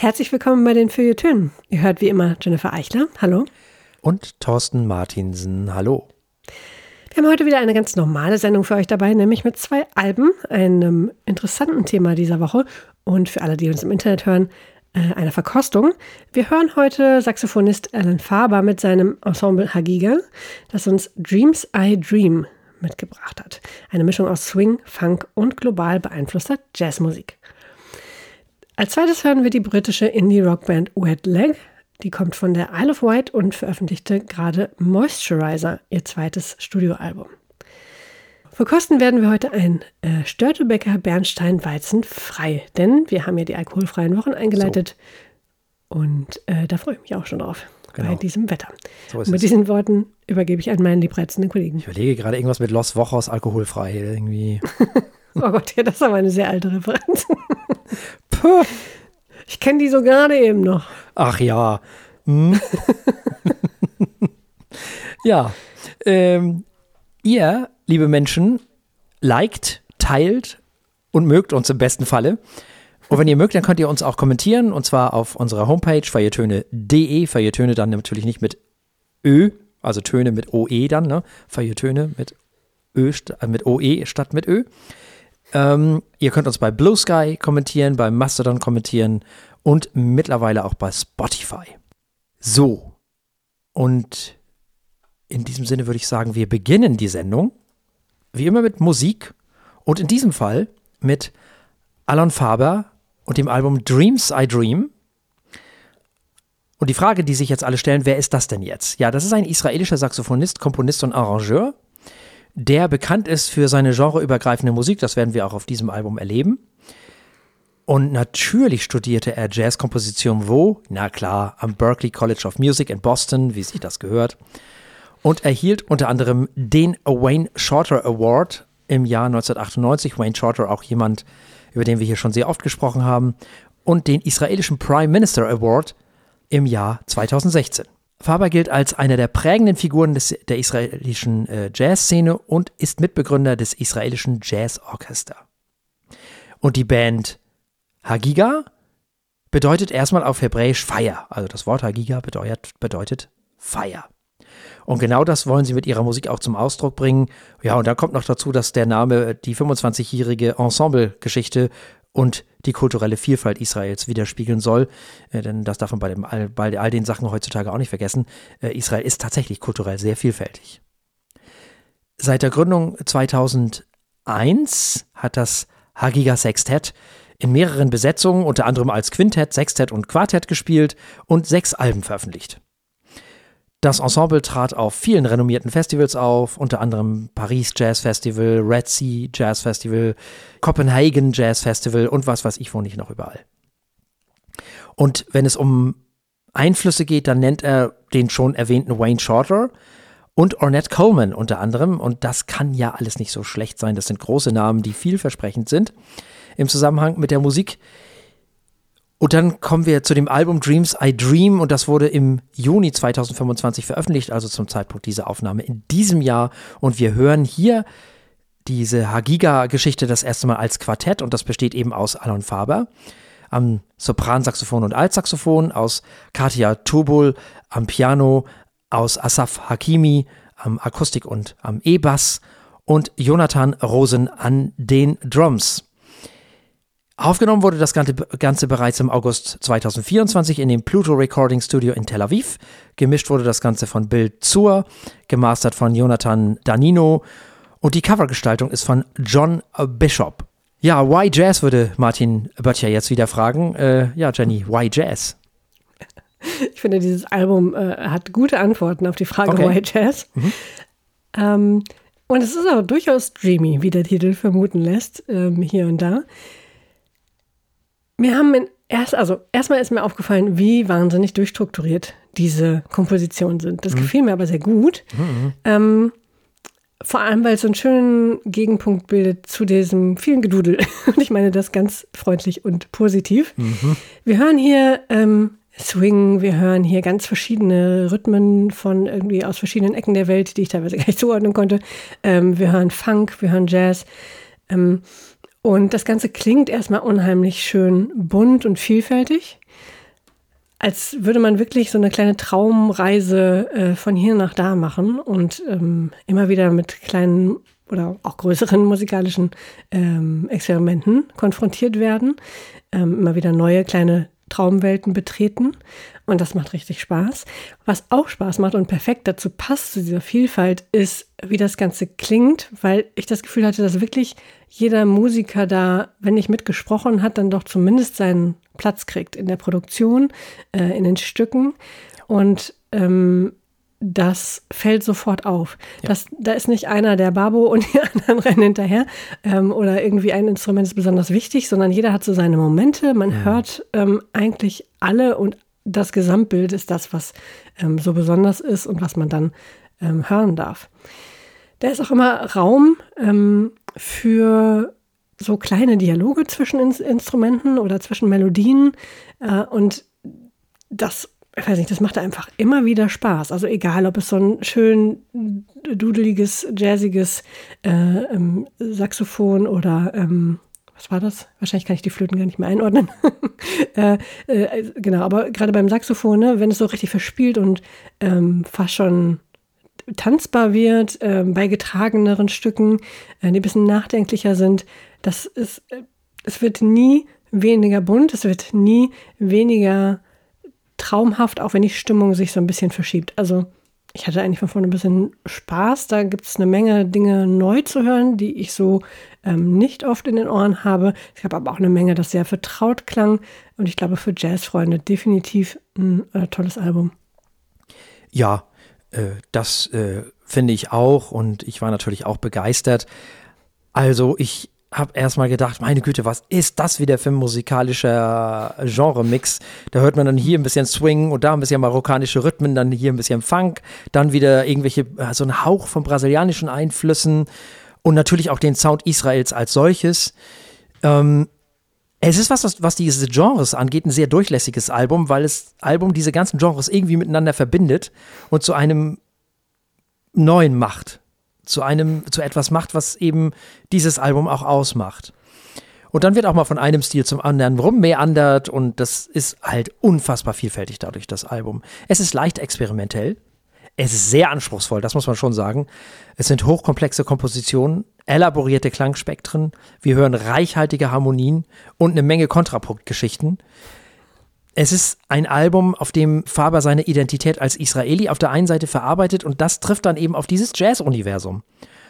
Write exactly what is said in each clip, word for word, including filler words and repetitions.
Herzlich willkommen bei den Feuilletönen. Ihr hört wie immer Jennifer Eichler. Hallo. Und Thorsten Martinsen. Hallo. Wir haben heute wieder eine ganz normale Sendung für euch dabei, nämlich mit zwei Alben, einem interessanten Thema dieser Woche und für alle, die uns im Internet hören, eine Verkostung. Wir hören heute Saxophonist Alan Faber mit seinem Ensemble Hagiga, das uns Dreams I Dream mitgebracht hat. Eine Mischung aus Swing, Funk und global beeinflusster Jazzmusik. Als zweites hören wir die britische Indie-Rockband Wet Leg. Die kommt von der Isle of Wight und veröffentlichte gerade Moisturizer, ihr zweites Studioalbum. Verkosten werden wir heute ein äh, Störtebeker Bernstein Weizen frei, denn wir haben ja die alkoholfreien Wochen eingeleitet so. und äh, da freue ich mich auch schon drauf, genau. bei diesem Wetter. So ist und mit es. Diesen Worten übergebe ich an meinen liebreizenden Kollegen. Ich überlege gerade irgendwas mit Los Wochos alkoholfrei irgendwie. Oh Gott, ja, das ist aber eine sehr alte Referenz. Puh. Ich kenne die so gerade eben noch. Ach ja. Hm. ja. Ähm, ihr, liebe Menschen, liked, teilt und mögt uns im besten Falle. Und wenn ihr mögt, dann könnt ihr uns auch kommentieren. Und zwar auf unserer Homepage feuilletöne punkt de. Feuilletöne dann natürlich nicht mit Ö, also Töne mit O E dann, ne? Feuilletöne mit Ö, mit O E statt mit Ö. Ähm, ihr könnt uns bei Blue Sky kommentieren, bei Mastodon kommentieren und mittlerweile auch bei Spotify. So, und in diesem Sinne würde ich sagen, wir beginnen die Sendung wie immer mit Musik und in diesem Fall mit Alan Faber und dem Album Dreams I Dream. Und die Frage, die sich jetzt alle stellen, wer ist das denn jetzt? Ja, das ist ein israelischer Saxophonist, Komponist und Arrangeur, der bekannt ist für seine genreübergreifende Musik. Das werden wir auch auf diesem Album erleben. Und natürlich studierte er Jazzkomposition wo? Na klar, am Berklee College of Music in Boston, wie sich das gehört. Und erhielt unter anderem den Wayne Shorter Award im Jahr neunzehnhundertachtundneunzig. Wayne Shorter, auch jemand, über den wir hier schon sehr oft gesprochen haben. Und den israelischen Prime Minister Award im Jahr zweitausendsechzehn. Faber gilt als einer der prägenden Figuren des, der israelischen äh, Jazzszene und ist Mitbegründer des israelischen Jazzorchester. Und die Band Hagiga bedeutet erstmal auf Hebräisch Feier. Also das Wort Hagiga bedeutet, bedeutet Feier. Und genau das wollen sie mit ihrer Musik auch zum Ausdruck bringen. Ja, und dann kommt noch dazu, dass der Name die fünfundzwanzigjährige Ensemble-Geschichte und die kulturelle Vielfalt Israels widerspiegeln soll. Äh, denn das darf man bei, dem, bei all den Sachen heutzutage auch nicht vergessen. Äh, Israel ist tatsächlich kulturell sehr vielfältig. Seit der Gründung zweitausendeins hat das Hagiga Sextett in mehreren Besetzungen, unter anderem als Quintett, Sextett und Quartett gespielt und sechs Alben veröffentlicht. Das Ensemble trat auf vielen renommierten Festivals auf, unter anderem Paris Jazz Festival, Red Sea Jazz Festival, Copenhagen Jazz Festival und was weiß ich wo nicht noch überall. Und wenn es um Einflüsse geht, dann nennt er den schon erwähnten Wayne Shorter und Ornette Coleman unter anderem. Und das kann ja alles nicht so schlecht sein. Das sind große Namen, die vielversprechend sind im Zusammenhang mit der Musik. Und dann kommen wir zu dem Album Dreams I Dream und das wurde im Juni zweitausendfünfundzwanzig veröffentlicht, also zum Zeitpunkt dieser Aufnahme in diesem Jahr. Und wir hören hier diese Hagiga-Geschichte das erste Mal als Quartett und das besteht eben aus Alan Faber am Sopransaxophon und Altsaxophon, aus Katia Tobul am Piano, aus Asaf Hakimi am Akustik und am E-Bass und Jonathan Rosen an den Drums. Aufgenommen wurde das Ganze bereits im August zweitausendvierundzwanzig in dem Pluto Recording Studio in Tel Aviv. Gemischt wurde das Ganze von Bill Zur, gemastert von Jonathan Danino und die Covergestaltung ist von John Bishop. Ja, why Jazz, würde Martin Böttcher jetzt wieder fragen. Äh, ja, Jenny, why Jazz? Ich finde, dieses Album äh, hat gute Antworten auf die Frage, okay. why Jazz? Mhm. Ähm, und es ist auch durchaus dreamy, wie der Titel vermuten lässt, ähm, hier und da. Wir haben in erst, also erstmal ist mir aufgefallen, wie wahnsinnig durchstrukturiert diese Kompositionen sind. Das mhm. gefiel mir aber sehr gut. Mhm. Ähm, vor allem, weil es so einen schönen Gegenpunkt bildet zu diesem vielen Gedudel. Und ich meine das ganz freundlich und positiv. Mhm. Wir hören hier ähm, Swing, wir hören hier ganz verschiedene Rhythmen von irgendwie aus verschiedenen Ecken der Welt, die ich teilweise gar nicht zuordnen konnte. Ähm, wir hören Funk, wir hören Jazz. Ähm, Und das Ganze klingt erstmal unheimlich schön bunt und vielfältig. als würde man wirklich so eine kleine Traumreise äh, von hier nach da machen und ähm, immer wieder mit kleinen oder auch größeren musikalischen ähm, Experimenten konfrontiert werden, ähm, immer wieder neue kleine Traumwelten betreten und das macht richtig Spaß. Was auch Spaß macht und perfekt dazu passt, zu dieser Vielfalt, ist, wie das Ganze klingt, weil ich das Gefühl hatte, dass wirklich jeder Musiker da, wenn nicht mitgesprochen hat, dann doch zumindest seinen Platz kriegt in der Produktion, äh, in den Stücken und ähm, das fällt sofort auf. Ja. Das, da ist nicht einer der Babo und die anderen rennen hinterher ähm, oder irgendwie ein Instrument ist besonders wichtig, sondern jeder hat so seine Momente. Man ja. hört ähm, eigentlich alle und das Gesamtbild ist das, was ähm, so besonders ist und was man dann ähm, hören darf. Da ist auch immer Raum ähm, für so kleine Dialoge zwischen In- Instrumenten oder zwischen Melodien äh, und das Ich weiß nicht, das macht einfach immer wieder Spaß. Also egal, ob es so ein schön dudeliges, jazziges äh, ähm, Saxophon oder ähm, was war das? Wahrscheinlich kann ich die Flöten gar nicht mehr einordnen. äh, äh, genau, aber gerade beim Saxophon, ne, wenn es so richtig verspielt und ähm, fast schon tanzbar wird, äh, bei getrageneren Stücken, äh, die ein bisschen nachdenklicher sind, das ist, äh, es wird nie weniger bunt, es wird nie weniger traumhaft, auch wenn die Stimmung sich so ein bisschen verschiebt. Also ich hatte eigentlich von vorne ein bisschen Spaß. Da gibt es eine Menge Dinge neu zu hören, die ich so ähm, nicht oft in den Ohren habe. Es gab aber auch eine Menge, das sehr vertraut klang. Und ich glaube, für Jazzfreunde definitiv ein äh, tolles Album. Ja, äh, das äh, finde ich auch. Und ich war natürlich auch begeistert. Also ich habe erstmal gedacht, meine Güte, was ist das wieder für ein musikalischer Genre-Mix? Da hört man dann hier ein bisschen Swing und da ein bisschen marokkanische Rhythmen, dann hier ein bisschen Funk, dann wieder irgendwelche, so ein Hauch von brasilianischen Einflüssen und natürlich auch den Sound Israels als solches. Ähm, es ist was, was, was diese Genres angeht, ein sehr durchlässiges Album, weil das Album diese ganzen Genres irgendwie miteinander verbindet und zu einem neuen macht. zu einem, zu etwas macht, was eben dieses Album auch ausmacht. Und dann wird auch mal von einem Stil zum anderen rummeandert und das ist halt unfassbar vielfältig dadurch, das Album. Es ist leicht experimentell, es ist sehr anspruchsvoll, das muss man schon sagen. Es sind hochkomplexe Kompositionen, elaborierte Klangspektren, wir hören reichhaltige Harmonien und eine Menge Kontrapunktgeschichten. Es ist ein Album, auf dem Faber seine Identität als Israeli auf der einen Seite verarbeitet und das trifft dann eben auf dieses Jazz-Universum.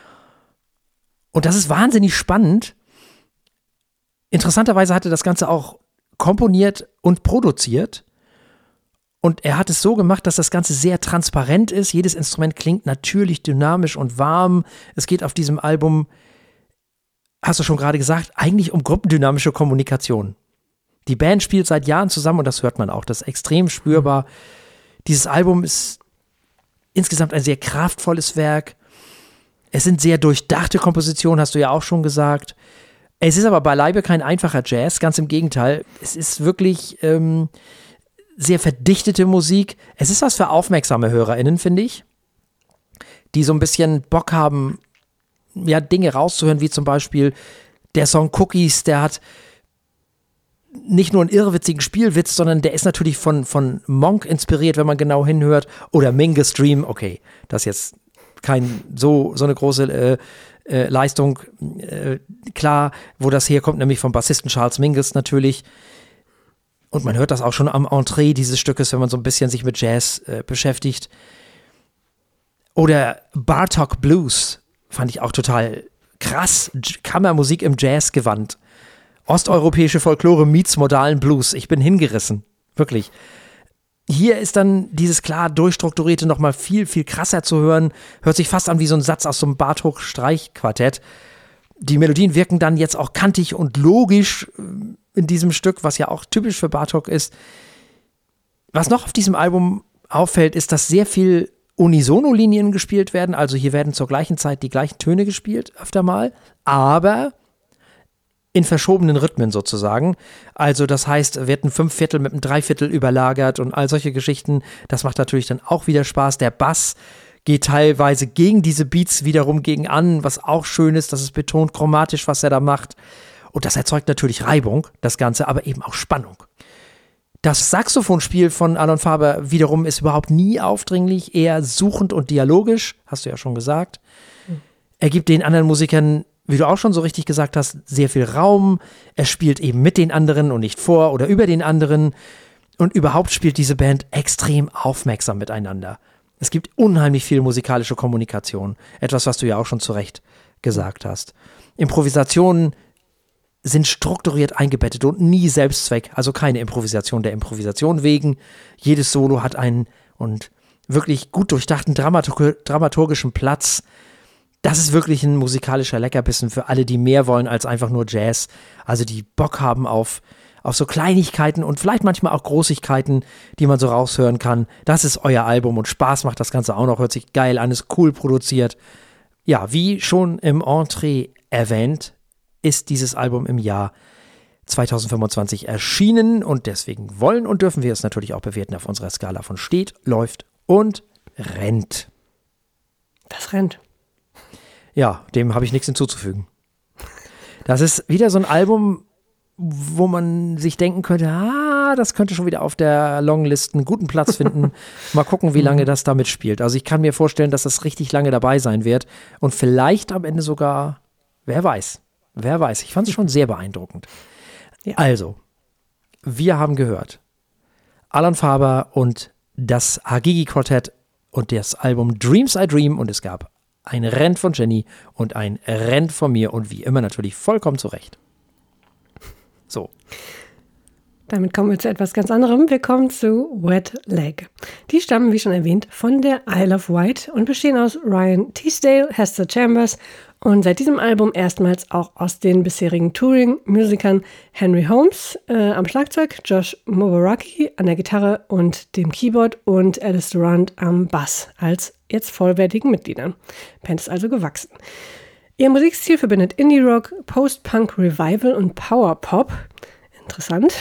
Und das ist wahnsinnig spannend. Interessanterweise hat er das Ganze auch komponiert und produziert und er hat es so gemacht, dass das Ganze sehr transparent ist. Jedes Instrument klingt natürlich dynamisch und warm. Es geht auf diesem Album, hast du schon gerade gesagt, eigentlich um gruppendynamische Kommunikation. Die Band spielt seit Jahren zusammen und das hört man auch. Das ist extrem spürbar. Dieses Album ist insgesamt ein sehr kraftvolles Werk. Es sind sehr durchdachte Kompositionen, hast du ja auch schon gesagt. Es ist aber beileibe kein einfacher Jazz, ganz im Gegenteil. Es ist wirklich ähm, sehr verdichtete Musik. Es ist was für aufmerksame HörerInnen, finde ich, die so ein bisschen Bock haben, ja, Dinge rauszuhören, wie zum Beispiel der Song Cookies, der hat nicht nur einen irrwitzigen Spielwitz, sondern der ist natürlich von, von Monk inspiriert, wenn man genau hinhört. Oder Mingus Dream, okay, das ist jetzt kein so, so eine große äh, äh, Leistung. Äh, klar, wo das herkommt, nämlich vom Bassisten Charles Mingus natürlich. Und man hört das auch schon am Entree dieses Stückes, wenn man so ein bisschen sich mit Jazz äh, beschäftigt. Oder Bartok Blues fand ich auch total krass. Kammermusik im Jazzgewand. Osteuropäische Folklore meets modalen Blues. Ich bin hingerissen. Wirklich. Hier ist dann dieses klar durchstrukturierte noch mal viel, viel krasser zu hören. Hört sich fast an wie so ein Satz aus so einem Bartók-Streichquartett. Die Melodien wirken dann jetzt auch kantig und logisch in diesem Stück, was ja auch typisch für Bartók ist. Was noch auf diesem Album auffällt, ist, dass sehr viel Unisono-Linien gespielt werden. Also hier werden zur gleichen Zeit die gleichen Töne gespielt, öfter mal. Aber in verschobenen Rhythmen sozusagen. Also das heißt, wird ein Fünfviertel mit einem Dreiviertel überlagert und all solche Geschichten. Das macht natürlich dann auch wieder Spaß. Der Bass geht teilweise gegen diese Beats wiederum gegen an, was auch schön ist. Das ist betont chromatisch, was er da macht. Und das erzeugt natürlich Reibung, das Ganze, aber eben auch Spannung. Das Saxophonspiel von Alan Faber wiederum ist überhaupt nie aufdringlich, eher suchend und dialogisch, hast du ja schon gesagt. Mhm. Er gibt den anderen Musikern, wie du auch schon so richtig gesagt hast, sehr viel Raum. Er spielt eben mit den anderen und nicht vor oder über den anderen. Und überhaupt spielt diese Band extrem aufmerksam miteinander. Es gibt unheimlich viel musikalische Kommunikation. Etwas, was du ja auch schon zu Recht gesagt hast. Improvisationen sind strukturiert eingebettet und nie Selbstzweck, also keine Improvisation der Improvisation wegen. Jedes Solo hat einen und wirklich gut durchdachten Dramatur- dramaturgischen Platz. Das ist wirklich ein musikalischer Leckerbissen für alle, die mehr wollen als einfach nur Jazz. Also die Bock haben auf, auf so Kleinigkeiten und vielleicht manchmal auch Großigkeiten, die man so raushören kann. Das ist euer Album und Spaß macht das Ganze auch noch, hört sich geil an, ist cool produziert. Ja, wie schon im Entree erwähnt, ist dieses Album im Jahr zwanzig fünfundzwanzig erschienen und deswegen wollen und dürfen wir es natürlich auch bewerten auf unserer Skala von steht, läuft und rennt. Das rennt. Ja, dem habe ich nichts hinzuzufügen. Das ist wieder so ein Album, wo man sich denken könnte, ah, das könnte schon wieder auf der Longlist einen guten Platz finden. Mal gucken, wie lange das da mitspielt. Also ich kann mir vorstellen, dass das richtig lange dabei sein wird und vielleicht am Ende sogar, wer weiß, wer weiß. Ich fand es schon sehr beeindruckend. Ja. Also, wir haben gehört, Alan Faber und das Hagigi Quartett und das Album Dreams I Dream und es gab ein Renn von Jenny und ein Renn von mir und wie immer natürlich vollkommen zurecht. So. Damit kommen wir zu etwas ganz anderem. Wir kommen zu Wet Leg. Die stammen, wie schon erwähnt, von der Isle of Wight und bestehen aus Ryan Teasdale, Hester Chambers und seit diesem Album erstmals auch aus den bisherigen Touring-Musikern Henry Holmes äh, am Schlagzeug, Josh Mobaraki an der Gitarre und dem Keyboard und Alice Durant am Bass als jetzt vollwertigen Mitgliedern. Band ist also gewachsen. Ihr Musikstil verbindet Indie-Rock, Post-Punk Revival und Power-Pop. Interessant.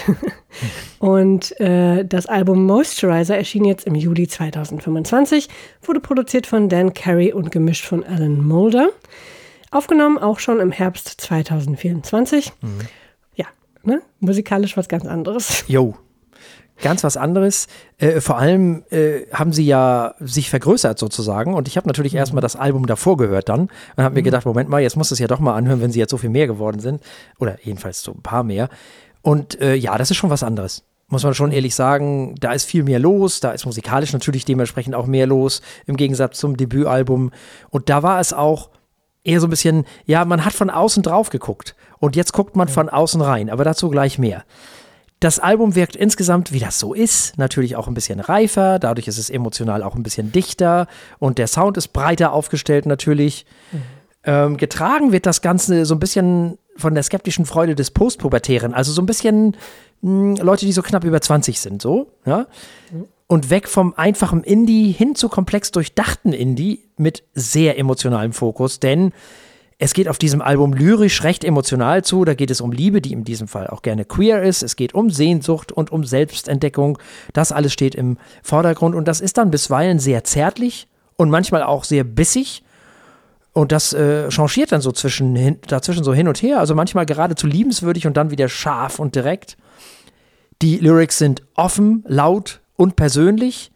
Und äh, das Album Moisturizer erschien jetzt im Juli zwanzig fünfundzwanzig, wurde produziert von Dan Carey und gemischt von Alan Moulder. Aufgenommen auch schon im Herbst zwanzig vierundzwanzig. Mhm. Ja, ne? Musikalisch was ganz anderes. Jo, ganz was anderes. Äh, vor allem äh, haben sie ja sich vergrößert sozusagen und ich habe natürlich mhm. erstmal das Album davor gehört dann und habe mhm. mir gedacht, Moment mal, jetzt muss es ja doch mal anhören, wenn sie jetzt so viel mehr geworden sind oder jedenfalls so ein paar mehr. Und äh, ja, das ist schon was anderes, muss man schon ehrlich sagen. Da ist viel mehr los, da ist musikalisch natürlich dementsprechend auch mehr los, im Gegensatz zum Debütalbum. Und da war es auch eher so ein bisschen, ja, man hat von außen drauf geguckt und jetzt guckt man von außen rein, aber dazu gleich mehr. Das Album wirkt insgesamt, wie das so ist, natürlich auch ein bisschen reifer, dadurch ist es emotional auch ein bisschen dichter und der Sound ist breiter aufgestellt natürlich. Mhm. Ähm, getragen wird das Ganze so ein bisschen von der skeptischen Freude des Postpubertären, also so ein bisschen mh, Leute, die so knapp über zwanzig sind, so, ja. Mhm. Und weg vom einfachen Indie hin zu komplex durchdachten Indie mit sehr emotionalem Fokus, denn es geht auf diesem Album lyrisch recht emotional zu, da geht es um Liebe, die in diesem Fall auch gerne queer ist, es geht um Sehnsucht und um Selbstentdeckung, das alles steht im Vordergrund und das ist dann bisweilen sehr zärtlich und manchmal auch sehr bissig. Und das äh, changiert dann so zwischen, hin, dazwischen so hin und her, also manchmal geradezu liebenswürdig und dann wieder scharf und direkt. Die Lyrics sind offen, laut und persönlich,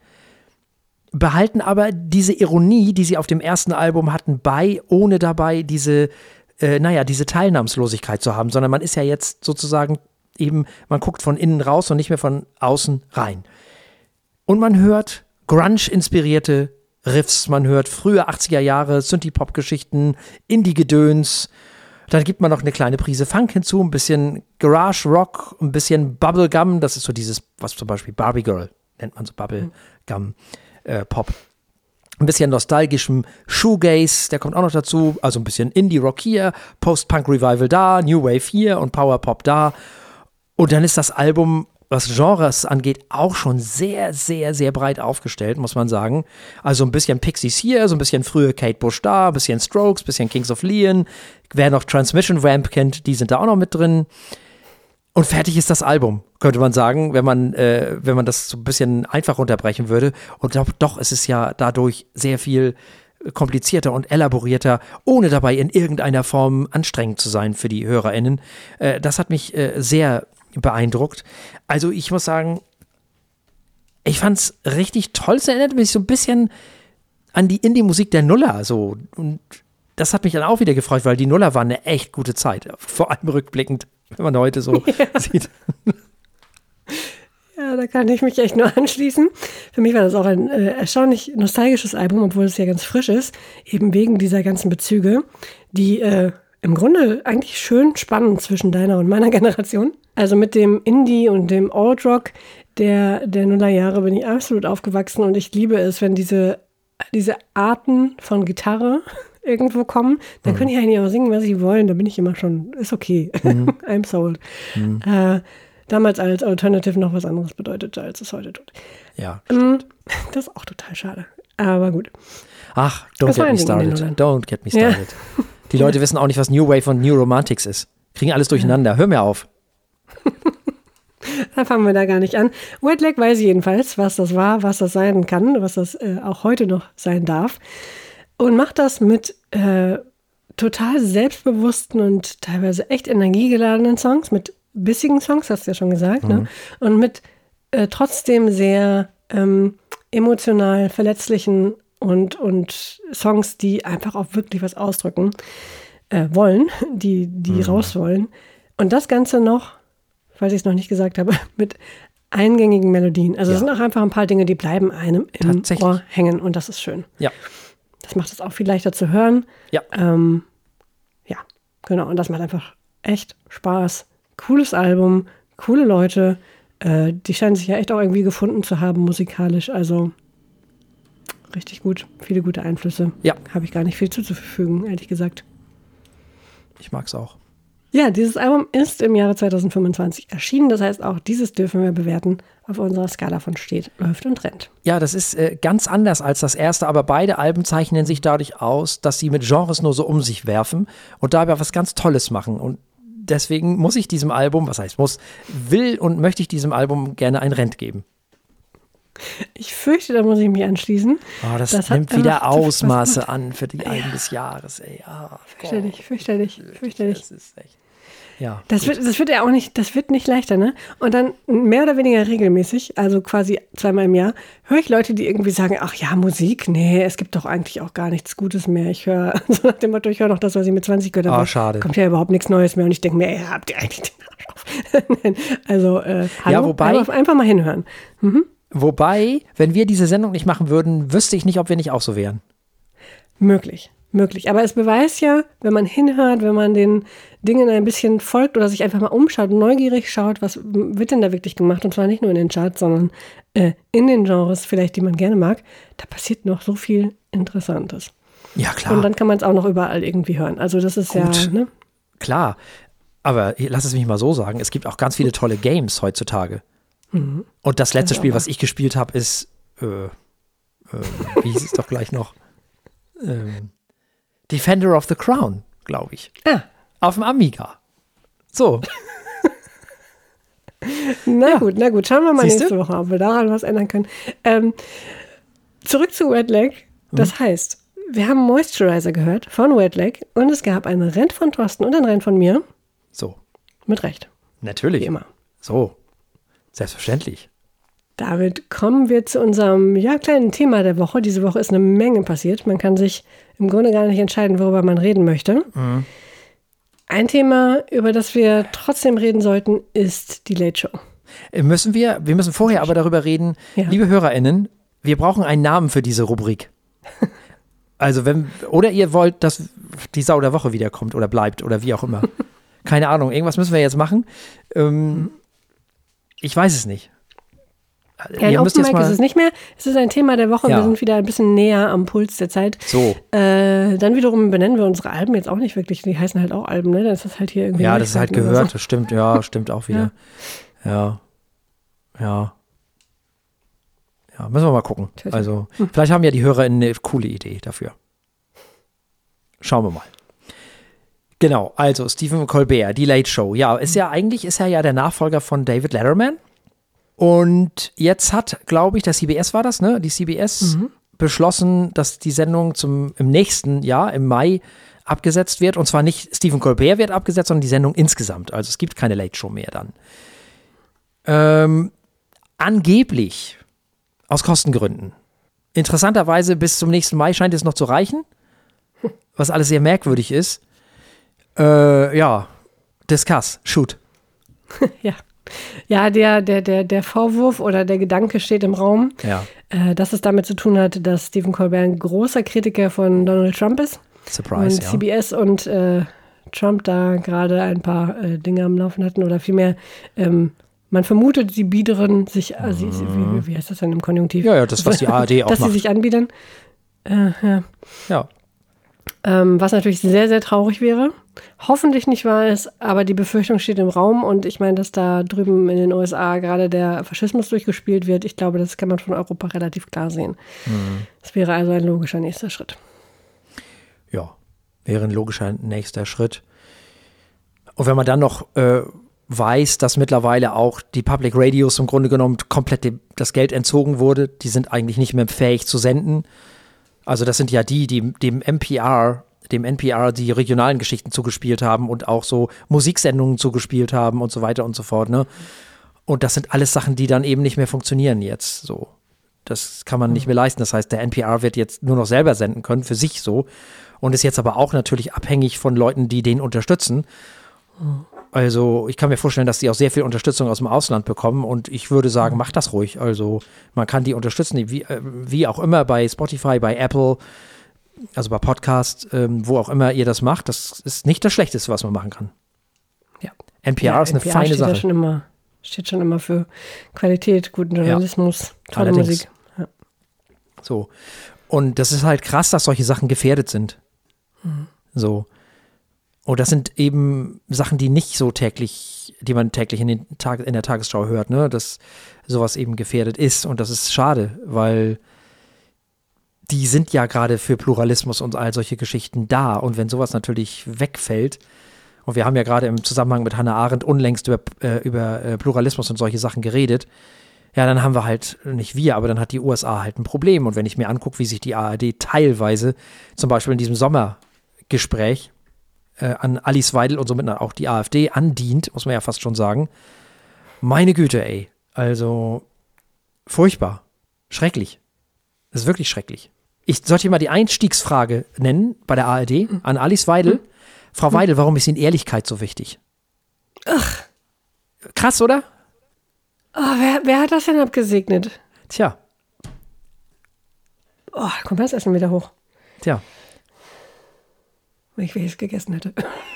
behalten aber diese Ironie, die sie auf dem ersten Album hatten, bei, ohne dabei diese, äh, naja, diese Teilnahmslosigkeit zu haben, sondern man ist ja jetzt sozusagen eben, man guckt von innen raus und nicht mehr von außen rein. Und man hört Grunge-inspirierte Riffs, man hört frühe achtziger Jahre Synthie-Pop-Geschichten, Indie-Gedöns. Dann gibt man noch eine kleine Prise Funk hinzu, ein bisschen Garage-Rock, ein bisschen Bubblegum. Das ist so dieses, was zum Beispiel Barbie Girl nennt man so Bubblegum-Pop. Äh, ein bisschen nostalgischem Shoegaze, der kommt auch noch dazu. Also ein bisschen Indie-Rock hier, Post-Punk-Revival da, New Wave hier und Power-Pop da. Und dann ist das Album, was Genres angeht, auch schon sehr, sehr, sehr breit aufgestellt, muss man sagen. Also ein bisschen Pixies hier, so ein bisschen frühe Kate Bush da, ein bisschen Strokes, ein bisschen Kings of Leon. Wer noch Transmission Ramp kennt, die sind da auch noch mit drin. Und fertig ist das Album, könnte man sagen, wenn man, äh, wenn man das so ein bisschen einfach runterbrechen würde. Und doch, doch es ist ja dadurch sehr viel komplizierter und elaborierter, ohne dabei in irgendeiner Form anstrengend zu sein für die HörerInnen. Äh, das hat mich äh, sehr beeindruckt. Also ich muss sagen, ich fand's richtig toll. Es erinnert mich so ein bisschen an die Indie-Musik der Nuller. So. Und das hat mich dann auch wieder gefreut, weil die Nuller waren eine echt gute Zeit. Vor allem rückblickend, wenn man heute so ja. sieht. Ja, da kann ich mich echt nur anschließen. Für mich war das auch ein äh, erstaunlich nostalgisches Album, obwohl es ja ganz frisch ist, eben wegen dieser ganzen Bezüge, die äh, im Grunde eigentlich schön spannen zwischen deiner und meiner Generation. Also mit dem Indie und dem Alt-Rock der, der Nullerjahre bin ich absolut aufgewachsen und ich liebe es, wenn diese, diese Arten von Gitarre irgendwo kommen, dann mhm. können die eigentlich auch singen, was sie wollen, da bin ich immer schon, ist okay, mhm. I'm sold. Mhm. Äh, damals als Alternative noch was anderes bedeutete, als es heute tut. Ja. Das ist auch total schade. Aber gut. Ach, don't get me started. Don't get me started. Ja. Die Leute wissen auch nicht, was New Wave und New Romantics ist. Kriegen alles durcheinander. Ja. Hör mir auf. Da fangen wir da gar nicht an. Wet Leg weiß jedenfalls, was das war, was das sein kann, was das äh, auch heute noch sein darf. Und macht das mit äh, total selbstbewussten und teilweise echt energiegeladenen Songs, mit bissigen Songs, hast du ja schon gesagt, mhm. ne? Und mit äh, trotzdem sehr ähm, emotional verletzlichen und, und Songs, die einfach auch wirklich was ausdrücken äh, wollen, die, die mhm. raus wollen. Und das Ganze noch, falls ich es noch nicht gesagt habe, mit eingängigen Melodien. Also es ja. sind auch einfach ein paar Dinge, die bleiben einem im Ohr hängen und das ist schön. Ja. Das macht es auch viel leichter zu hören. Ja. Ähm, ja, genau. Und das macht einfach echt Spaß. Cooles Album, coole Leute. Äh, die scheinen sich ja echt auch irgendwie gefunden zu haben musikalisch. Also richtig gut. Viele gute Einflüsse. Ja. Habe ich gar nicht viel zuzufügen, ehrlich gesagt. Ich mag es auch. Ja, dieses Album ist im Jahre zwanzig fünfundzwanzig erschienen. Das heißt, auch dieses dürfen wir bewerten auf unserer Skala von steht, läuft und rennt. Ja, das ist äh, ganz anders als das erste, aber beide Alben zeichnen sich dadurch aus, dass sie mit Genres nur so um sich werfen und dabei was ganz Tolles machen. Und deswegen muss ich diesem Album, was heißt muss, will und möchte ich diesem Album gerne ein Rent geben. Ich fürchte, da muss ich mich anschließen. Oh, das, das nimmt wieder Ausmaße an für die Alben ja. des Jahres. Ey. Oh, fürchterlich, fürchterlich, fürchterlich. Das ist echt. Ja, das wird, das wird ja auch nicht, das wird nicht leichter, ne? Und dann mehr oder weniger regelmäßig, also quasi zweimal im Jahr, höre ich Leute, die irgendwie sagen, ach ja, Musik, nee, es gibt doch eigentlich auch gar nichts Gutes mehr. Ich höre, so nach dem Motto, ich höre noch das, was ich mit zwanzig gehört habe. Oh, schade. Kommt ja überhaupt nichts Neues mehr und ich denke mir, ey, habt ihr eigentlich den Arsch auf? Also, äh, hallo, ja, wobei, einfach, einfach mal hinhören. Mhm. Wobei, wenn wir diese Sendung nicht machen würden, wüsste ich nicht, ob wir nicht auch so wären. Möglich. Möglich. Aber es beweist ja, wenn man hinhört, wenn man den Dingen ein bisschen folgt oder sich einfach mal umschaut und neugierig schaut, was wird denn da wirklich gemacht? Und zwar nicht nur in den Charts, sondern äh, in den Genres vielleicht, die man gerne mag. Da passiert noch so viel Interessantes. Ja, klar. Und dann kann man es auch noch überall irgendwie hören. Also das ist Gut. ja, ne? Klar. Aber lass es mich mal so sagen, es gibt auch ganz viele tolle Games heutzutage. Mhm. Und das letzte das Spiel, was ich gespielt habe, ist, äh, äh, wie hieß es doch gleich noch? Ähm, Defender of the Crown, glaube ich. Ah. Auf dem Amiga. So. na ja. gut, na gut. Schauen wir mal Siehste? nächste Woche, ob wir daran was ändern können. Ähm, zurück zu Wet Leg. Das hm. heißt, wir haben Moisturizer gehört von Wet Leg und es gab einen Rent von Thorsten und einen Rent von mir. So. Mit Recht. Natürlich. Wie immer. So. Selbstverständlich. Damit kommen wir zu unserem ja, kleinen Thema der Woche. Diese Woche ist eine Menge passiert. Man kann sich im Grunde gar nicht entscheiden, worüber man reden möchte. Mhm. Ein Thema, über das wir trotzdem reden sollten, ist die Late Show. Müssen wir, wir müssen vorher aber darüber reden, ja. liebe HörerInnen, wir brauchen einen Namen für diese Rubrik. Also wenn, oder ihr wollt, dass die Sau der Woche wiederkommt oder bleibt oder wie auch immer. Keine Ahnung, irgendwas müssen wir jetzt machen. Ähm, ich weiß es nicht. Ja, ein Open Mic ist es nicht mehr. Es ist ein Thema der Woche. Ja. Wir sind wieder ein bisschen näher am Puls der Zeit. So. Äh, dann wiederum benennen wir unsere Alben jetzt auch nicht wirklich. Die heißen halt auch Alben, ne? Das ist halt hier irgendwie. Ja, das ist halt gehört. So. Das stimmt, ja, stimmt auch wieder. Ja. Ja. Ja, ja müssen wir mal gucken. Also, hm. vielleicht haben ja die HörerInnen eine coole Idee dafür. Schauen wir mal. Genau, also Stephen Colbert, die Late Show. Ja, ist ja eigentlich ist er ja der Nachfolger von David Letterman. Und jetzt hat, glaube ich, der C B S war das, ne? Die C B S mhm. beschlossen, dass die Sendung zum, im nächsten Jahr, im Mai, abgesetzt wird. Und zwar nicht Stephen Colbert wird abgesetzt, sondern die Sendung insgesamt. Also es gibt keine Late Show mehr dann. Ähm, angeblich Aus Kostengründen. Interessanterweise bis zum nächsten Mai scheint es noch zu reichen, was alles sehr merkwürdig ist. Äh, ja, discuss, shoot. ja. Ja, der, der, der, der Vorwurf oder der Gedanke steht im Raum, ja. äh, dass es damit zu tun hat, dass Stephen Colbert ein großer Kritiker von Donald Trump ist. Surprise, und ja. C B S und äh, Trump da gerade ein paar äh, Dinge am Laufen hatten oder vielmehr, ähm, man vermutet, die biederen sich, äh, sie, sie, wie, wie heißt das denn im Konjunktiv? Ja, ja, das, was die A R D auch dass macht. Dass sie sich anbiedern. Äh, ja. Ja. Ähm, was natürlich sehr, sehr traurig wäre. Hoffentlich nicht wahr ist, aber die Befürchtung steht im Raum und ich meine, dass da drüben in den U S A gerade der Faschismus durchgespielt wird. Ich glaube, das kann man von Europa relativ klar sehen. Mhm. Das wäre also ein logischer nächster Schritt. Ja, wäre ein logischer nächster Schritt. Und wenn man dann noch äh, weiß, dass mittlerweile auch die Public Radios im Grunde genommen komplett dem, das Geld entzogen wurde, die sind eigentlich nicht mehr fähig zu senden. Also das sind ja die, die dem N P R, dem N P R die regionalen Geschichten zugespielt haben und auch so Musiksendungen zugespielt haben und so weiter und so fort, ne? Und das sind alles Sachen, die dann eben nicht mehr funktionieren jetzt so. Das kann man nicht mehr leisten. Das heißt, der N P R wird jetzt nur noch selber senden können, für sich so. Und ist jetzt aber auch natürlich abhängig von Leuten, die den unterstützen. Also ich kann mir vorstellen, dass die auch sehr viel Unterstützung aus dem Ausland bekommen und ich würde sagen, macht das ruhig. Also man kann die unterstützen, wie, wie auch immer bei Spotify, bei Apple, also bei Podcast, ähm, wo auch immer ihr das macht. Das ist nicht das Schlechteste, was man machen kann. Ja. N P R ja, ist eine N P R feine steht Sache. Ja schon immer, steht schon immer für Qualität, guten Journalismus, ja. tolle Allerdings. Musik. Ja. So. Und das ist halt krass, dass solche Sachen gefährdet sind. Mhm. So. Und das sind eben Sachen, die nicht so täglich, die man täglich in, den Tag, in der Tagesschau hört, ne? Dass sowas eben gefährdet ist. Und das ist schade, weil die sind ja gerade für Pluralismus und all solche Geschichten da. Und wenn sowas natürlich wegfällt, und wir haben ja gerade im Zusammenhang mit Hannah Arendt unlängst über, äh, über äh, Pluralismus und solche Sachen geredet, ja, dann haben wir halt, nicht wir, aber dann hat die U S A halt ein Problem. Und wenn ich mir angucke, wie sich die A R D teilweise, zum Beispiel in diesem Sommergespräch, äh, an Alice Weidel und somit auch die AfD andient, muss man ja fast schon sagen. Meine Güte, ey. Also, furchtbar. Schrecklich. Das ist wirklich schrecklich. Ich sollte hier mal die Einstiegsfrage nennen bei der A R D an Alice Weidel. Hm. Frau Weidel, warum ist Ihnen Ehrlichkeit so wichtig? Ach. Krass, oder? Oh, wer, wer hat das denn abgesegnet? Tja. Oh, kommt das Essen wieder hoch. Tja. Wenn ich welches gegessen hätte.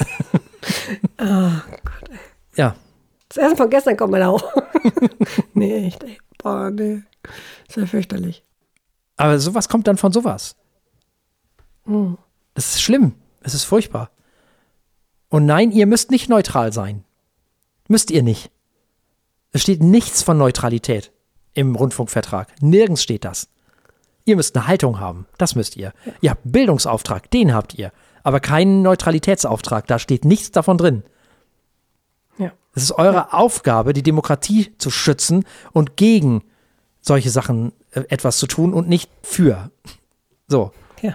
Oh Gott, ey. Ja. Das Essen von gestern kommt mal hoch. Nee, echt, ey. Boah, nee. Das ist ja fürchterlich. Aber sowas kommt dann von sowas. Hm. Das ist schlimm. Es ist furchtbar. Und nein, ihr müsst nicht neutral sein. Müsst ihr nicht. Es steht nichts von Neutralität im Rundfunkvertrag. Nirgends steht das. Ihr müsst eine Haltung haben. Das müsst ihr. Ja. Ihr habt einen Bildungsauftrag. Den habt ihr. Aber keinen Neutralitätsauftrag. Da steht nichts davon drin. Ja. Es ist eure ja. Aufgabe, die Demokratie zu schützen und gegen solche Sachen äh, etwas zu tun und nicht für. So. Ja.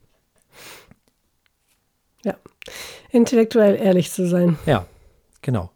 Ja. Intellektuell ehrlich zu sein. Ja, genau.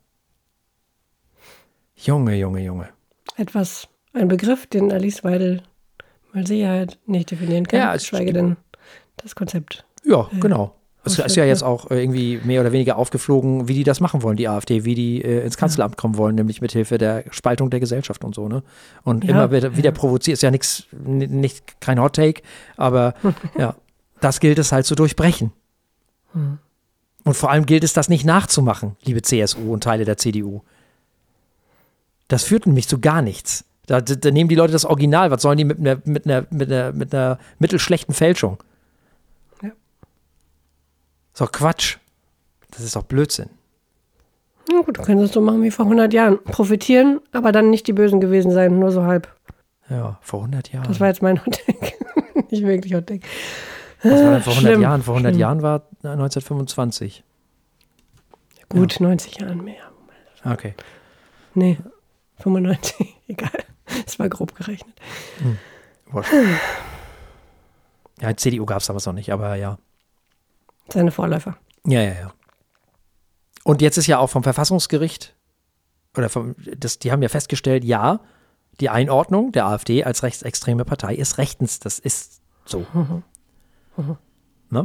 Junge, Junge, Junge. Etwas, ein Begriff, den Alice Weidel mal Sicherheit nicht definieren kann, ja, geschweige denn das Konzept. Ja, äh, genau. Es ist ja jetzt auch irgendwie mehr oder weniger aufgeflogen, wie die das machen wollen, die AfD, wie die äh, ins Kanzleramt kommen wollen, nämlich mithilfe der Spaltung der Gesellschaft und so, ne? Und ja, immer wieder, wieder ja. provoziert, ist ja nichts, nicht, kein Hot Take, aber ja, das gilt es halt zu durchbrechen. Hm. Und vor allem gilt es, das nicht nachzumachen, liebe C S U und Teile der C D U. Das führt nämlich zu gar nichts. Da, da, da nehmen die Leute das Original, was sollen die mit einer, mit einer, mit einer, mit einer mittelschlechten Fälschung? Ja. Ist doch Quatsch. Das ist doch Blödsinn. Na gut, du kannst es so machen wie vor hundert Jahren. Profitieren, aber dann nicht die Bösen gewesen sein, nur so halb. Ja, vor hundert Jahren. Das war jetzt mein Hot-Take. Nicht wirklich Hot-Take. Was war denn vor hundert Schlimm. Jahren? Vor hundert Schlimm. Jahren war neunzehnhundertfünfundzwanzig. Gut, ja. neunzig Jahren mehr. Okay. Nee, fünfundneunzig. Egal. Das war grob gerechnet. Hm. Ja, C D U gab es damals noch nicht, aber ja. Seine Vorläufer. Ja, ja, ja. Und jetzt ist ja auch vom Verfassungsgericht, oder vom, das, die haben ja festgestellt, ja, Die Einordnung der AfD als rechtsextreme Partei ist rechtens. Das ist so. Mhm. Mhm. Ne?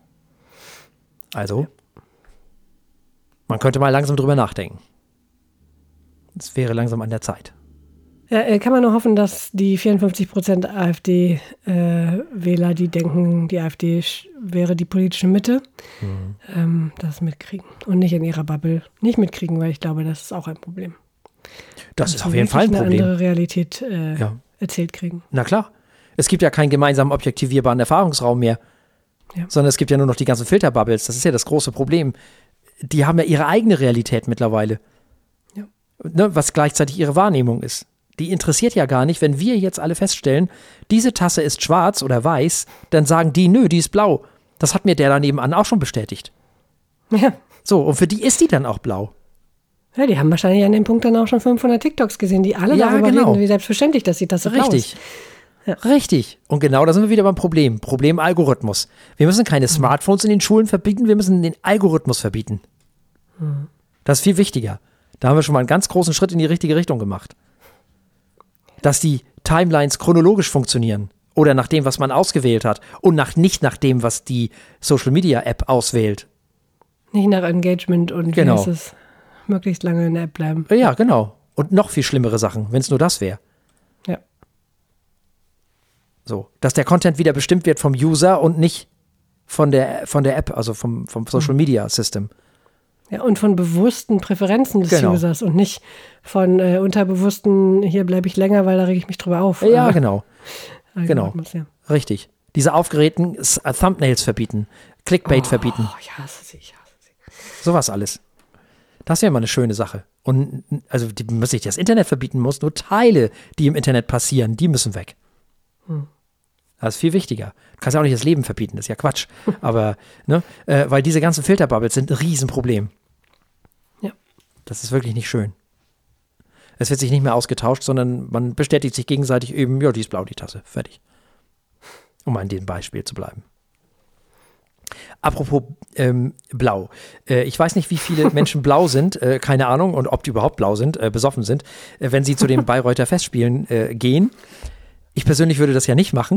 Also, man könnte mal langsam drüber nachdenken. Es wäre langsam an der Zeit. Ja, äh, kann man nur hoffen, dass die vierundfünfzig Prozent AfD-Wähler, äh, die denken, die AfD sch- wäre die politische Mitte, Mhm. ähm, das mitkriegen und nicht in ihrer Bubble nicht mitkriegen, weil ich glaube, das ist auch ein Problem. Das Dass ist auf wir jeden Fall ein wirklich Problem. eine andere Realität äh, Ja. erzählt kriegen. Na klar. Es gibt ja keinen gemeinsamen objektivierbaren Erfahrungsraum mehr. Ja. Sondern es gibt ja nur noch die ganzen Filterbubbles. Das ist ja das große Problem. Die haben ja ihre eigene Realität mittlerweile. Ja. Ne, was gleichzeitig ihre Wahrnehmung ist. Die interessiert ja gar nicht, wenn wir jetzt alle feststellen, diese Tasse ist schwarz oder weiß, dann sagen die, nö, die ist blau. Das hat mir der da nebenan auch schon bestätigt. Ja. So, und für die ist die dann auch blau. Ja, die haben wahrscheinlich an dem Punkt dann auch schon fünfhundert TikToks gesehen, die alle Ja, darüber genau. reden, wie selbstverständlich, dass die Tasse blau ist. Richtig. Ja. Richtig. Und genau da sind wir wieder beim Problem. Problem Algorithmus. Wir müssen keine Smartphones in den Schulen verbieten, wir müssen den Algorithmus verbieten. Mhm. Das ist viel wichtiger. Da haben wir schon mal einen ganz großen Schritt in die richtige Richtung gemacht. Dass die Timelines chronologisch funktionieren oder nach dem, was man ausgewählt hat und nach, nicht nach dem, was die Social-Media-App auswählt. Nicht nach Engagement und Genau. wie heißt es, möglichst lange in der App bleiben. Ja, genau. Und noch viel schlimmere Sachen, wenn es nur das wäre. Ja. So, dass der Content wieder bestimmt wird vom User und nicht von der, von der App, also vom, vom Social Media System. Ja, und von bewussten Präferenzen des Genau. Users und nicht von äh, unterbewussten, hier bleibe ich länger, weil da rege ich mich drüber auf. Ja, Äh, genau, genau. Algorithmus, ja. Richtig. Diese aufgerähten S- äh, Thumbnails verbieten, Clickbait verbieten, Oh, ich hasse sie, ich hasse sie. sowas alles. Das wäre mal eine schöne Sache. Und also die müssen nicht das Internet verbieten muss, nur Teile, die im Internet passieren, die müssen weg. Hm. Das ist viel wichtiger. Du kannst ja auch nicht das Leben verbieten, das ist ja Quatsch. Aber, ne, äh, weil diese ganzen Filterbubbles sind ein Riesenproblem. Ja. Das ist wirklich nicht schön. Es wird sich nicht mehr ausgetauscht, sondern man bestätigt sich gegenseitig eben, ja, die ist blau, die Tasse. Fertig. Um an dem Beispiel zu bleiben. Apropos ähm, blau. Äh, ich weiß nicht, wie viele Menschen blau sind, äh, keine Ahnung, und ob die überhaupt blau sind, äh, besoffen sind, äh, wenn sie zu den Bayreuther Festspielen äh, gehen. Ich persönlich würde das ja nicht machen.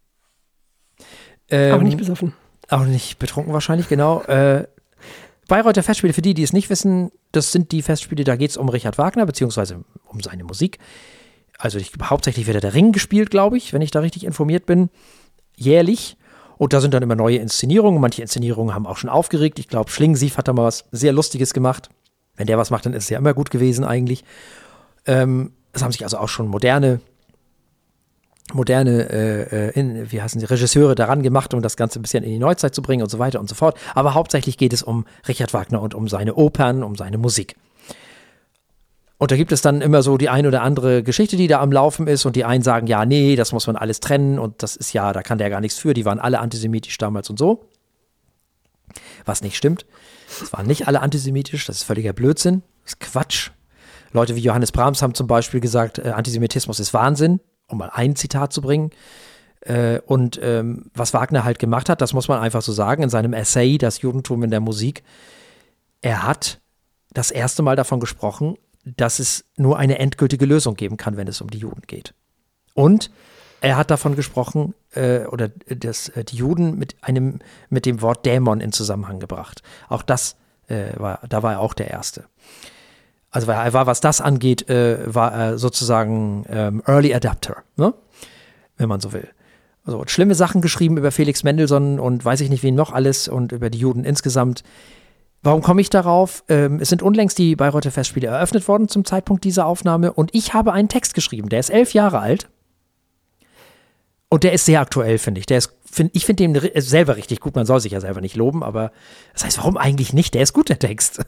Ähm, Auch nicht besoffen. Auch nicht betrunken wahrscheinlich, genau. Äh, Bayreuther Festspiele, für die, die es nicht wissen, das sind die Festspiele, da geht es um Richard Wagner, beziehungsweise um seine Musik. Also ich, hauptsächlich wird der Ring gespielt, glaube ich, wenn ich da richtig informiert bin, jährlich. Und da sind dann immer neue Inszenierungen. Manche Inszenierungen haben auch schon aufgeregt. Ich glaube, Schlingensief hat da mal was sehr Lustiges gemacht. Wenn der was macht, dann ist es ja immer gut gewesen eigentlich. Ähm, es haben sich also auch schon moderne moderne, äh, in, wie heißen die, Regisseure daran gemacht, um das Ganze ein bisschen in die Neuzeit zu bringen und so weiter und so fort. Aber hauptsächlich geht es um Richard Wagner und um seine Opern, um seine Musik. Und da gibt es dann immer so die ein oder andere Geschichte, die da am Laufen ist und die einen sagen, ja, nee, das muss man alles trennen und das ist ja, da kann der gar nichts für, die waren alle antisemitisch damals und so. Was nicht stimmt. Es waren nicht alle antisemitisch, das ist völliger Blödsinn, das ist Quatsch. Leute wie Johannes Brahms haben zum Beispiel gesagt, äh, Antisemitismus ist Wahnsinn, um mal ein Zitat zu bringen. Äh, und ähm, was Wagner halt gemacht hat, das muss man einfach so sagen, in seinem Essay, Das Judentum in der Musik, er hat das erste Mal davon gesprochen, dass es nur eine endgültige Lösung geben kann, wenn es um die Juden geht. Und er hat davon gesprochen, äh, oder dass äh, die Juden mit einem, mit dem Wort Dämon in Zusammenhang gebracht. Auch das, äh, war, da war er auch der Erste. Also er war, was das angeht, äh, war er sozusagen ähm, Early Adapter, ne? Wenn man so will. Also schlimme Sachen geschrieben über Felix Mendelssohn und weiß ich nicht wen noch alles und über die Juden insgesamt. Warum komme ich darauf? Ähm, es sind unlängst die Bayreuther Festspiele eröffnet worden zum Zeitpunkt dieser Aufnahme und ich habe einen Text geschrieben, der ist elf Jahre alt und der ist sehr aktuell, finde ich. Der ist, find, ich finde den selber richtig gut, man soll sich ja selber nicht loben, aber das heißt, warum eigentlich nicht? Der ist gut, der Text.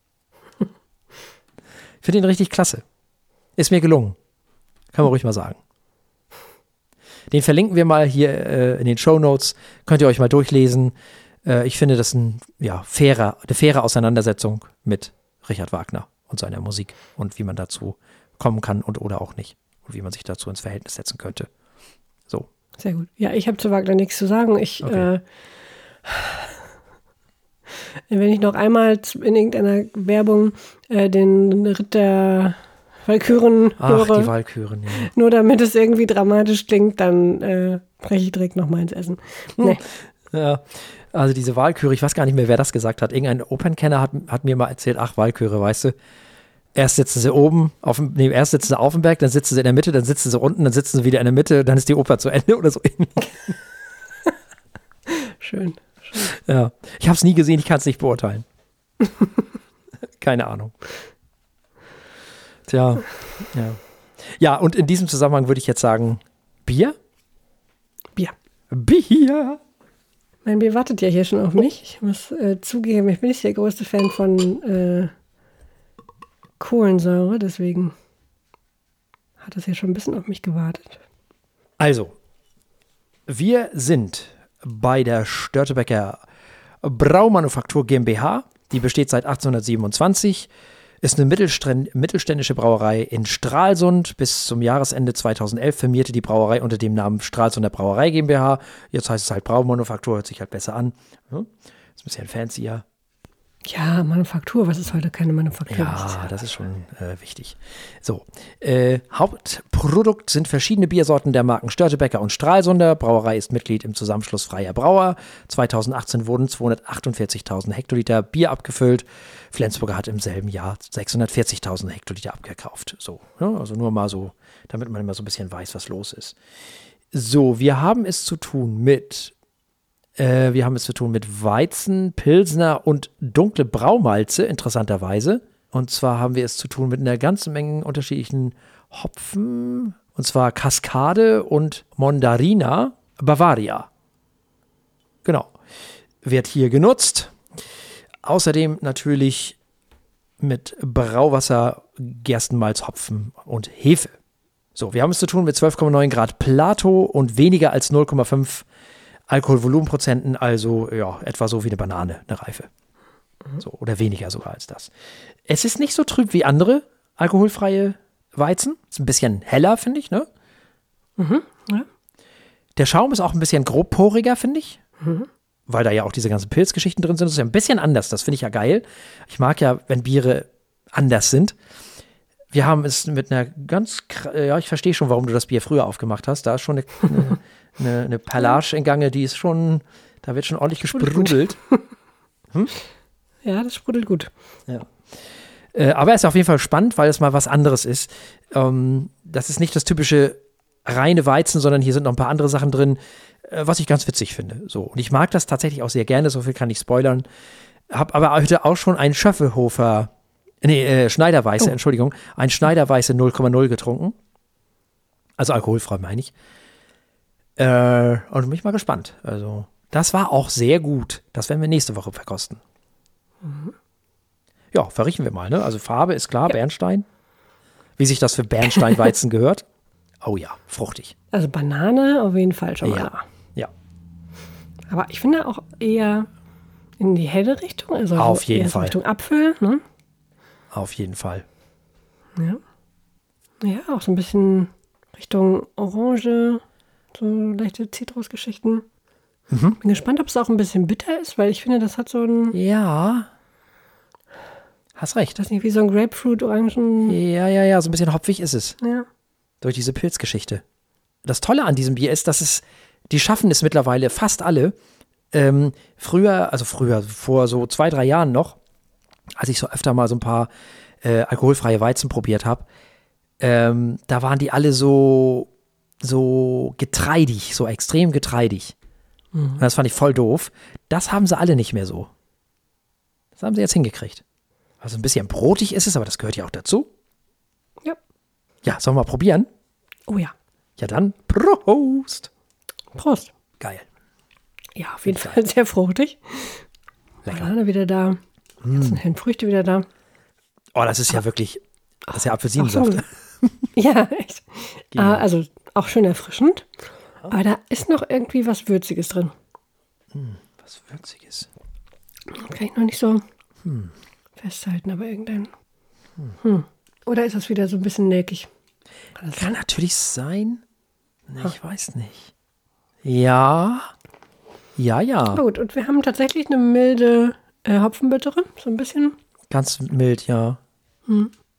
Ich finde ihn richtig klasse. Ist mir gelungen. Kann man ruhig mal sagen. Den verlinken wir mal hier äh, in den Shownotes. Könnt ihr euch mal durchlesen. Äh, ich finde das ein, ja, fairer, eine faire Auseinandersetzung mit Richard Wagner und seiner Musik und wie man dazu kommen kann und oder auch nicht. Und wie man sich dazu ins Verhältnis setzen könnte. So. Sehr gut. Ja, ich habe zu Wagner nichts zu sagen. Ich, Okay. äh, wenn ich noch einmal in irgendeiner Werbung äh, den Ritter Walküren Ach, höre, die Walküren, ja. nur damit es irgendwie dramatisch klingt, dann äh, breche ich direkt nochmal ins Essen. Nee. Ja, also diese Walküre, ich weiß gar nicht mehr, wer das gesagt hat. Irgendein Opernkenner hat, hat mir mal erzählt, ach, Walküre, weißt du, erst sitzen sie oben, auf dem, nee, erst sitzen sie auf dem Berg, dann sitzen sie in der Mitte, dann sitzen sie unten, dann sitzen sie wieder in der Mitte, dann ist die Oper zu Ende oder so. Schön. Schön. Ja, ich habe es nie gesehen, ich kann es nicht beurteilen. Keine Ahnung. Tja, ja. Ja, und in diesem Zusammenhang würde ich jetzt sagen, Bier? Bier. Bier! Mein Bier wartet ja hier schon auf mich. Ich muss äh, zugeben, ich bin nicht der größte Fan von äh, Kohlensäure, deswegen hat das hier schon ein bisschen auf mich gewartet. Also, wir sind bei der Störtebeker Braumanufaktur GmbH. Die besteht seit achtzehnhundertsiebenundzwanzig, ist eine mittelständische Brauerei in Stralsund. Bis zum Jahresende zweitausendelf firmierte die Brauerei unter dem Namen Stralsunder Brauerei GmbH. Jetzt heißt es halt Braumanufaktur, hört sich halt besser an. Ist ein bisschen fancier. Ja, Manufaktur, was ist heute keine Manufaktur? Ja, das ist schon äh, wichtig. So, äh, Hauptprodukt sind verschiedene Biersorten der Marken Störtebeker und Stralsunder. Brauerei ist Mitglied im Zusammenschluss Freier Brauer. zweitausendachtzehn wurden zweihundertachtundvierzigtausend Hektoliter Bier abgefüllt. Flensburger hat im selben Jahr sechshundertvierzigtausend Hektoliter abgekauft. So, ja, also nur mal so, damit man immer so ein bisschen weiß, was los ist. So, wir haben es zu tun mit Äh, wir haben es zu tun mit Weizen, Pilsner und dunkle Braumalze, interessanterweise. Und zwar haben wir es zu tun mit einer ganzen Menge unterschiedlichen Hopfen. Und zwar Kaskade und Mondarina Bavaria. Genau. Wird hier genutzt. Außerdem natürlich mit Brauwasser, Gerstenmalz, Hopfen und Hefe. So, wir haben es zu tun mit zwölf Komma neun Grad Plato und weniger als null Komma fünf Alkoholvolumenprozenten, also ja, etwa so wie eine Banane, eine Reife. Mhm. So, oder weniger sogar als das. Es ist nicht so trüb wie andere alkoholfreie Weizen. Ist ein bisschen heller, finde ich, ne? Mhm, ja. Der Schaum ist auch ein bisschen grobporiger, finde ich. Mhm. Weil da ja auch diese ganzen Pilzgeschichten drin sind. Das ist ja ein bisschen anders, das finde ich ja geil. Ich mag ja, wenn Biere anders sind. Wir haben es mit einer ganz, ja, ich verstehe schon, warum du das Bier früher aufgemacht hast. Da ist schon eine, eine, eine, eine Perlage in Gange, die ist schon, da wird schon ordentlich gesprudelt. Hm? Ja, das sprudelt gut. Ja. Äh, aber es ist auf jeden Fall spannend, weil es mal was anderes ist. Ähm, das ist nicht das typische reine Weizen, sondern hier sind noch ein paar andere Sachen drin, äh, was ich ganz witzig finde. So. Und ich mag das tatsächlich auch sehr gerne, so viel kann ich spoilern. Hab aber heute auch schon einen Schöffelhofer Nee, äh, Schneiderweiße, oh. Entschuldigung. Ein Schneiderweiße null Komma null getrunken. Also alkoholfrei, meine ich. Äh, und bin ich mal gespannt. Also, das war auch sehr gut. Das werden wir nächste Woche verkosten. Mhm. Ja, verriechen wir mal, ne? Also Farbe ist klar, ja. Bernstein. Wie sich das für Bernsteinweizen gehört. Oh ja, fruchtig. Also Banane auf jeden Fall schon mal. Ja. ja. Aber ich finde auch eher in die helle Richtung. Also auf jeden eher Fall. Richtung Apfel, ne? Auf jeden Fall. Ja. Ja, auch so ein bisschen Richtung Orange, so leichte Zitrusgeschichten. Mhm. Bin gespannt, ob es auch ein bisschen bitter ist, weil ich finde, das hat so ein... Ja. Hast recht. Das ist nicht wie so ein Grapefruit-Orangen... Ja, ja, ja, so ein bisschen hopfig ist es. Ja. Durch diese Pilzgeschichte. Das Tolle an diesem Bier ist, dass es, die schaffen es mittlerweile fast alle. Ähm, früher, also früher, vor so zwei, drei Jahren noch, als ich so öfter mal so ein paar äh, alkoholfreie Weizen probiert habe, ähm, da waren die alle so, so getreidig, so extrem getreidig. Mhm. Und das fand ich voll doof. Das haben sie alle nicht mehr so. Das haben sie jetzt hingekriegt. Also ein bisschen brotig ist es, aber das gehört ja auch dazu. Ja. Ja, sollen wir mal probieren? Oh ja. Ja dann, Prost. Prost. Geil. Ja, auf jeden Fall sehr fruchtig. Lecker. Banane wieder da. Jetzt sind mm. Früchte wieder da. Oh, das ist ja wirklich, das ist ja Apfelsinensaft. So. Ja, echt. Genau. Also auch schön erfrischend. Aber da ist noch irgendwie was Würziges drin. Hm, was Würziges? Kann ich noch nicht so hm. festhalten, aber irgendein. Hm. Hm. Oder ist das wieder so ein bisschen nelkig? Kann, Kann natürlich sein. Nee, ich weiß nicht. Ja. Ja, ja. Aber gut, und wir haben tatsächlich eine milde äh, Hopfenbittere. So ein bisschen. Ganz mild, ja. Hm.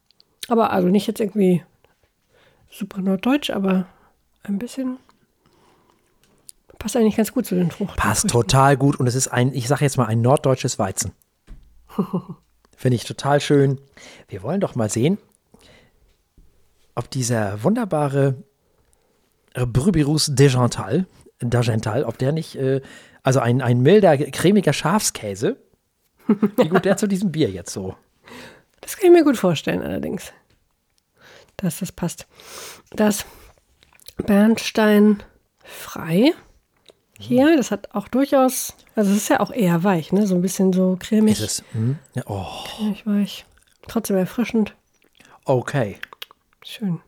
Aber also nicht jetzt irgendwie super norddeutsch, aber ein bisschen passt eigentlich ganz gut zu den Fruchten. Passt total gut und es ist ein, ich sage jetzt mal, ein norddeutsches Weizen. Finde ich total schön. Wir wollen doch mal sehen, ob dieser wunderbare Brebirus d'Argental, d'Argental, ob der nicht, äh, also ein, ein milder, cremiger Schafskäse, wie gut der zu diesem Bier jetzt so. Das kann ich mir gut vorstellen allerdings, dass das passt. Das Bernstein frei hier, das hat auch durchaus, also es ist ja auch eher weich, ne? So ein bisschen so cremig. Ist es? Hm? Ja, oh. Cremig weich. Trotzdem erfrischend. Okay. Schön.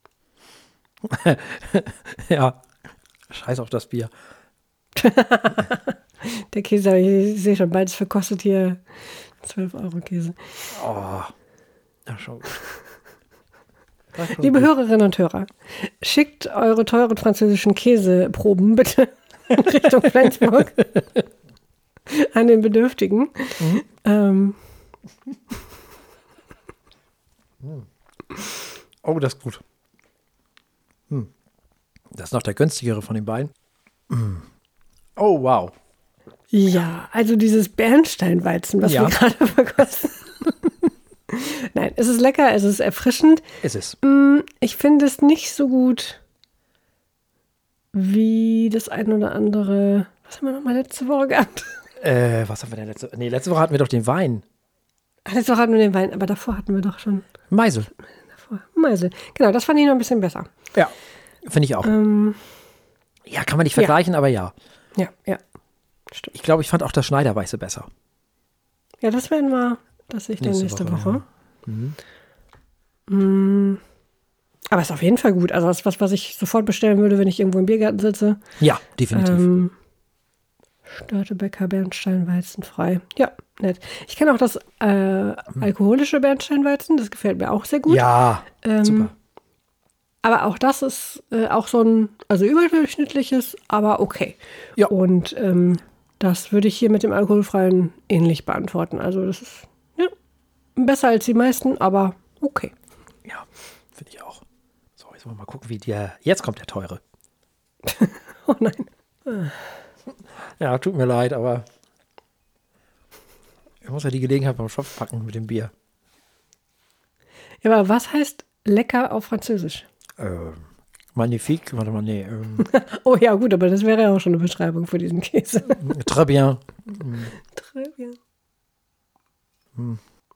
Ja, scheiß auf das Bier. Der Käse, ich sehe schon, beides verkostet hier zwölf Euro Käse. Oh, ja, schon gut. Liebe gut. Hörerinnen und Hörer, schickt eure teuren französischen Käseproben bitte in Richtung Flensburg an den Bedürftigen. Mhm. Ähm. Oh, das ist gut. Hm. Das ist noch der günstigere von den beiden. Hm. Oh, wow. Ja, also dieses Bernsteinweizen, was ja. wir gerade verkosten. Nein, es ist lecker, es ist erfrischend. Ist es. Ich finde es nicht so gut wie das ein oder andere. Was haben wir noch mal letzte Woche gehabt? Äh, was haben wir denn letzte Woche? Nee, letzte Woche hatten wir doch den Wein. Ach, letzte Woche hatten wir den Wein, aber davor hatten wir doch schon. Meisel. Davor. Meisel. Genau, das fand ich noch ein bisschen besser. Ja, finde ich auch. Ähm, ja, kann man nicht vergleichen, ja. aber ja. Ja, ja. Stimmt. Ich glaube, ich fand auch das Schneiderweiße besser. Ja, das werden wir, das sehe ich dann nächste, nächste Woche. Woche. Ja. Mhm. Mm. Aber ist auf jeden Fall gut. Also das ist was, was ich sofort bestellen würde, wenn ich irgendwo im Biergarten sitze. Ja, definitiv. Ähm, Störtebeker Bernsteinweizen frei. Ja, nett. Ich kenne auch das äh, alkoholische Bernsteinweizen. Das gefällt mir auch sehr gut. Ja, ähm, super. Aber auch das ist äh, auch so ein, also überdurchschnittliches, aber okay. Ja. Und ähm, das würde ich hier mit dem alkoholfreien ähnlich beantworten. Also das ist ja besser als die meisten, aber okay. Ja, finde ich auch. So, jetzt wollen wir mal gucken, wie der, jetzt kommt der teure. Oh nein. Ja, tut mir leid, aber ich muss ja die Gelegenheit beim Schopf packen mit dem Bier. Ja, aber was heißt lecker auf Französisch? Ähm, magnifique, warte mal, nee. Ähm. Oh ja, gut, aber das wäre ja auch schon eine Beschreibung für diesen Käse. Très bien. Très bien. Hm.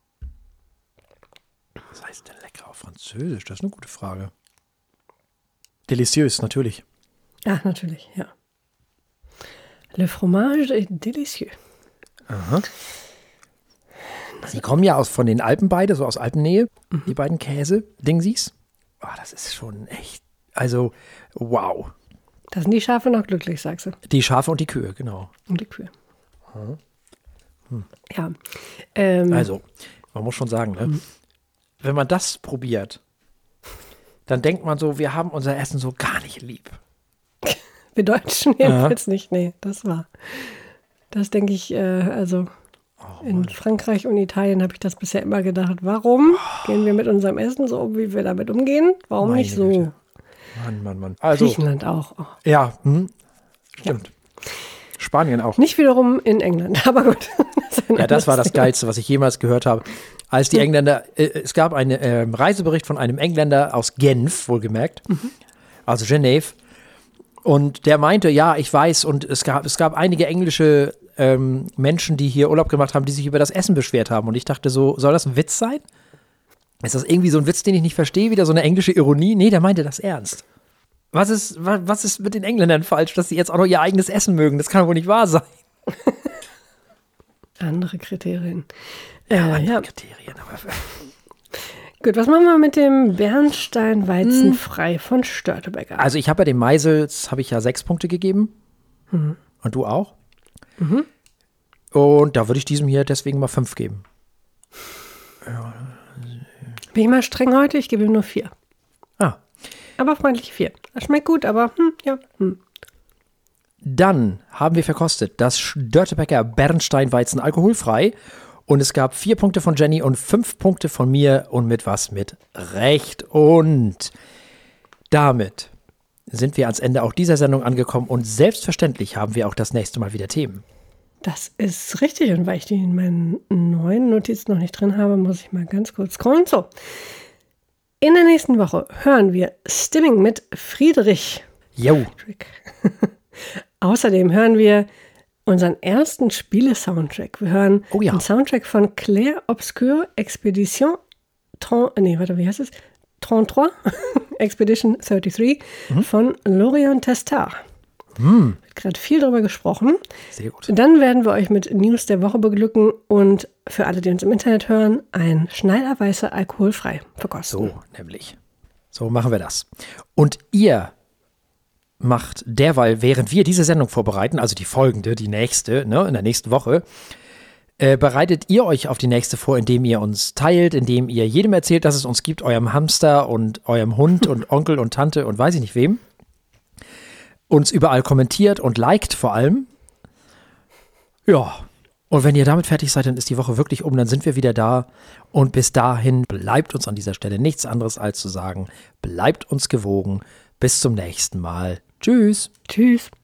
Was heißt denn lecker auf Französisch? Das ist eine gute Frage. Delicieux, natürlich. Ach, natürlich, ja. Le fromage est délicieux. Aha. Sie kommen ja aus, von den Alpen beide, so aus Alpennähe, mhm. die beiden Käse-Dingsies. Oh, das ist schon echt, also wow. Da sind die Schafe noch glücklich, sagst du. Die Schafe und die Kühe, genau. Und die Kühe. Hm. Hm. Ja. Ähm, also, man muss schon sagen, ne? Hm. Wenn man das probiert, dann denkt man so, wir haben unser Essen so gar nicht lieb. Wir Deutschen jedenfalls nicht, nee, das war. Das denke ich, äh, also oh, in Frankreich und Italien habe ich das bisher immer gedacht. Warum oh. gehen wir mit unserem Essen so um, wie wir damit umgehen? Warum Meine nicht so? Güte. Mann, Mann, Mann. Also, Griechenland auch. Oh. Ja, hm, stimmt. Ja. Spanien auch. Nicht wiederum in England, aber gut. Das ja, das war das Geilste, was ich jemals gehört habe. Als die Engländer, äh, es gab einen äh, Reisebericht von einem Engländer aus Genf, wohlgemerkt, mhm. also Genève, und der meinte, ja, ich weiß, und es gab, es gab einige englische ähm, Menschen, die hier Urlaub gemacht haben, die sich über das Essen beschwert haben. Und ich dachte so, soll das ein Witz sein? Ist das irgendwie so ein Witz, den ich nicht verstehe? Wieder so eine englische Ironie? Nee, der meinte das ernst. Was ist, was, was ist mit den Engländern falsch, dass sie jetzt auch noch ihr eigenes Essen mögen? Das kann wohl nicht wahr sein. Andere Kriterien. Ja, äh, andere ja. Kriterien. Aber gut, was machen wir mit dem Bernsteinweizen hm. frei von Störtebeker? Also ich habe ja dem Meisels, habe ich ja sechs Punkte gegeben. Mhm. Und du auch? Mhm. Und da würde ich diesem hier deswegen mal fünf geben. Ja. Bin ich mal streng heute? Ich gebe ihm nur vier. Ah. Aber freundlich vier. Das schmeckt gut, aber hm, ja. Hm. Dann haben wir verkostet das Störtebeker Bernsteinweizen alkoholfrei. Und es gab vier Punkte von Jenny und fünf Punkte von mir und mit was? Mit Recht. Und damit sind wir ans Ende auch dieser Sendung angekommen und selbstverständlich haben wir auch das nächste Mal wieder Themen. Das ist richtig und weil ich die in meinen neuen Notizen noch nicht drin habe, muss ich mal ganz kurz scrollen. So, in der nächsten Woche hören wir Stimming mit Friedrich. Jo. Außerdem hören wir unseren ersten Spiele-Soundtrack. Wir hören oh ja. den Soundtrack von Claire Obscure Expedition trente, nee, warte, wie heißt es? dreiunddreißig Expedition dreiunddreißig mhm. von Lorient Testard. Mhm. Wird gerade viel darüber gesprochen. Sehr gut. Dann werden wir euch mit News der Woche beglücken und für alle, die uns im Internet hören, ein Schneiderweißer alkoholfrei verkosten. So, nämlich. So machen wir das. Und ihr macht derweil, während wir diese Sendung vorbereiten, also die folgende, die nächste, ne, in der nächsten Woche, äh, bereitet ihr euch auf die nächste vor, indem ihr uns teilt, indem ihr jedem erzählt, dass es uns gibt, eurem Hamster und eurem Hund und Onkel und Tante und weiß ich nicht wem. Uns überall kommentiert und liked vor allem. Ja, und wenn ihr damit fertig seid, dann ist die Woche wirklich um, dann sind wir wieder da. Und bis dahin bleibt uns an dieser Stelle nichts anderes als zu sagen, bleibt uns gewogen. Bis zum nächsten Mal. Tschüss. Tschüss.